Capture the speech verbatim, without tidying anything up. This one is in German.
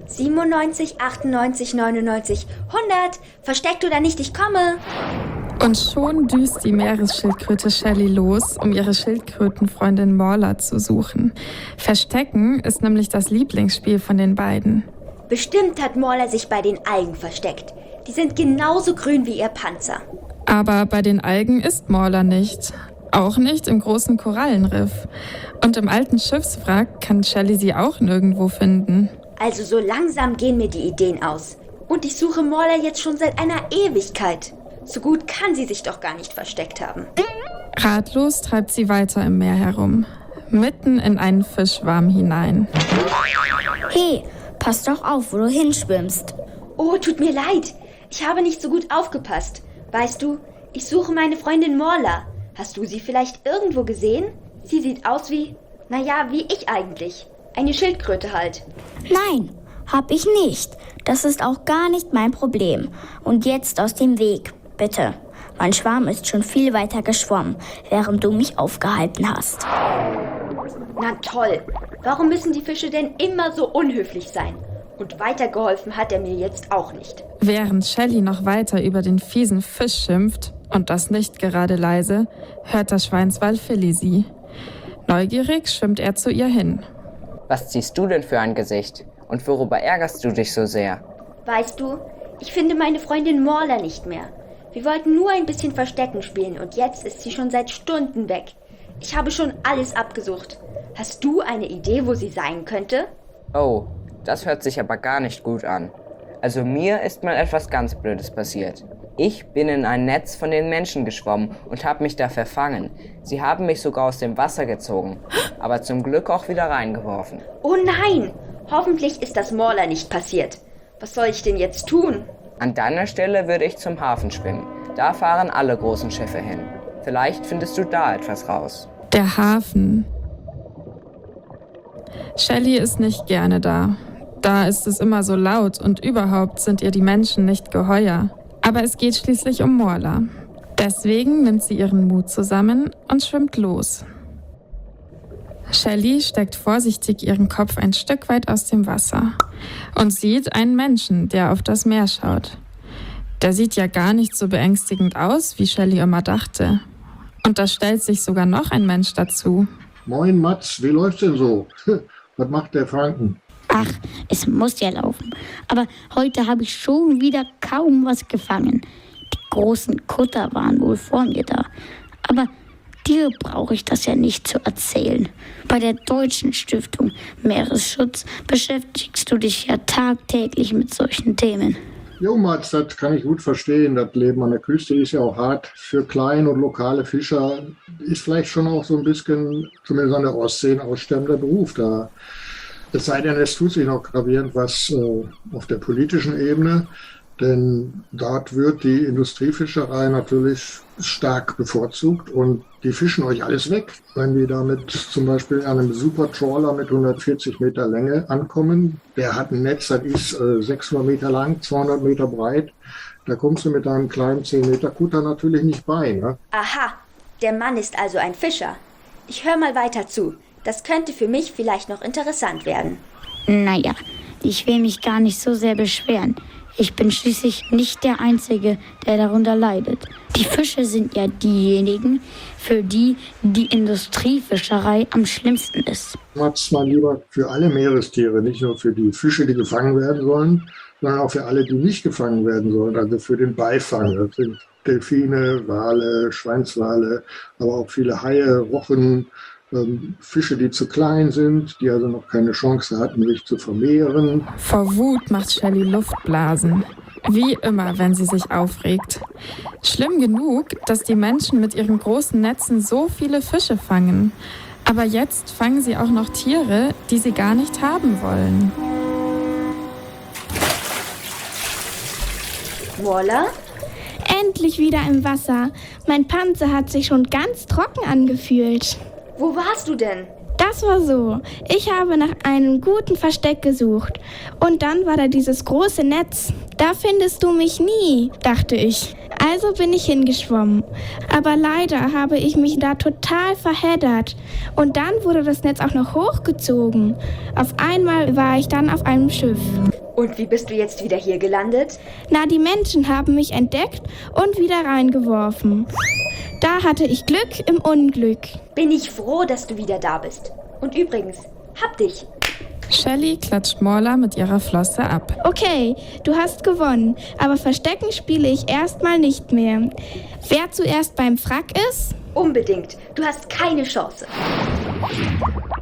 siebenundneunzig, achtundneunzig, neunundneunzig, hundert. Versteckt oder nicht, ich komme. Und schon düst die Meeresschildkröte Shelly los, um ihre Schildkrötenfreundin Morla zu suchen. Verstecken ist nämlich das Lieblingsspiel von den beiden. Bestimmt hat Morla sich bei den Algen versteckt. Die sind genauso grün wie ihr Panzer. Aber bei den Algen ist Morla nicht. Auch nicht im großen Korallenriff. Und im alten Schiffswrack kann Shelly sie auch nirgendwo finden. Also so langsam gehen mir die Ideen aus. Und ich suche Morla jetzt schon seit einer Ewigkeit. So gut kann sie sich doch gar nicht versteckt haben. Ratlos treibt sie weiter im Meer herum. Mitten in einen Fischschwarm hinein. Hey, pass doch auf, wo du hinschwimmst. Oh, tut mir leid. Ich habe nicht so gut aufgepasst. Weißt du, ich suche meine Freundin Morla. Hast du sie vielleicht irgendwo gesehen? Sie sieht aus wie, naja, wie ich eigentlich. Eine Schildkröte halt. Nein, hab ich nicht. Das ist auch gar nicht mein Problem. Und jetzt aus dem Weg, bitte. Mein Schwarm ist schon viel weiter geschwommen, während du mich aufgehalten hast. Na toll. Warum müssen die Fische denn immer so unhöflich sein? Und weitergeholfen hat er mir jetzt auch nicht. Während Shelly noch weiter über den fiesen Fisch schimpft, und das nicht gerade leise, hört der Schweinswal Philly sie. Neugierig schwimmt er zu ihr hin. Was ziehst du denn für ein Gesicht? Und worüber ärgerst du dich so sehr? Weißt du, ich finde meine Freundin Morla nicht mehr. Wir wollten nur ein bisschen Verstecken spielen und jetzt ist sie schon seit Stunden weg. Ich habe schon alles abgesucht. Hast du eine Idee, wo sie sein könnte? Oh, das hört sich aber gar nicht gut an. Also mir ist mal etwas ganz Blödes passiert. Ich bin in ein Netz von den Menschen geschwommen und habe mich da verfangen. Sie haben mich sogar aus dem Wasser gezogen, aber zum Glück auch wieder reingeworfen. Oh nein! Hoffentlich ist das Morla nicht passiert. Was soll ich denn jetzt tun? An deiner Stelle würde ich zum Hafen schwimmen. Da fahren alle großen Schiffe hin. Vielleicht findest du da etwas raus. Der Hafen. Shelly ist nicht gerne da. Da ist es immer so laut und überhaupt sind ihr die Menschen nicht geheuer. Aber es geht schließlich um Morla. Deswegen nimmt sie ihren Mut zusammen und schwimmt los. Shelly steckt vorsichtig ihren Kopf ein Stück weit aus dem Wasser und sieht einen Menschen, der auf das Meer schaut. Der sieht ja gar nicht so beängstigend aus, wie Shelly immer dachte. Und da stellt sich sogar noch ein Mensch dazu. Moin Mats, wie läuft's denn so? Was macht der Franken? Ach, es muss ja laufen. Aber heute habe ich schon wieder kaum was gefangen. Die großen Kutter waren wohl vor mir da. Aber dir brauche ich das ja nicht zu erzählen. Bei der Deutschen Stiftung Meeresschutz beschäftigst du dich ja tagtäglich mit solchen Themen. Jo Mats, das kann ich gut verstehen. Das Leben an der Küste ist ja auch hart. Für kleine und lokale Fischer ist vielleicht schon auch so ein bisschen, zumindest an der Ostsee, ein aussterbender Beruf da. Es sei denn, es tut sich noch gravierend was äh, auf der politischen Ebene, denn dort wird die Industriefischerei natürlich stark bevorzugt und die fischen euch alles weg. Wenn die damit zum Beispiel an einem Super-Trawler mit hundertvierzig Meter Länge ankommen, der hat ein Netz, das ist äh, sechshundert Meter lang, zweihundert Meter breit, da kommst du mit einem kleinen zehn Meter Kutter natürlich nicht bei. Ne? Aha, der Mann ist also ein Fischer. Ich höre mal weiter zu. Das könnte für mich vielleicht noch interessant werden. Naja, ich will mich gar nicht so sehr beschweren. Ich bin schließlich nicht der Einzige, der darunter leidet. Die Fische sind ja diejenigen, für die die Industriefischerei am schlimmsten ist. Mats, mein Lieber, für alle Meerestiere, nicht nur für die Fische, die gefangen werden sollen, sondern auch für alle, die nicht gefangen werden sollen, also für den Beifang. Das sind Delfine, Wale, Schweinswale, aber auch viele Haie, Rochen, Fische, die zu klein sind, die also noch keine Chance hatten, sich zu vermehren. Vor Wut macht Shelly Luftblasen. Wie immer, wenn sie sich aufregt. Schlimm genug, dass die Menschen mit ihren großen Netzen so viele Fische fangen. Aber jetzt fangen sie auch noch Tiere, die sie gar nicht haben wollen. Morla? Endlich wieder im Wasser. Mein Panzer hat sich schon ganz trocken angefühlt. Wo warst du denn? Da, Das war so. Ich habe nach einem guten Versteck gesucht. Und dann war da dieses große Netz. Da findest du mich nie, dachte ich. Also bin ich hingeschwommen. Aber leider habe ich mich da total verheddert. Und dann wurde das Netz auch noch hochgezogen. Auf einmal war ich dann auf einem Schiff. Und wie bist du jetzt wieder hier gelandet? Na, die Menschen haben mich entdeckt und wieder reingeworfen. Da hatte ich Glück im Unglück. Bin ich froh, dass du wieder da bist. Und übrigens, hab dich. Shelly klatscht Morla mit ihrer Flosse ab. Okay, du hast gewonnen, aber Verstecken spiele ich erstmal nicht mehr. Wer zuerst beim Frack ist? Unbedingt. Du hast keine Chance.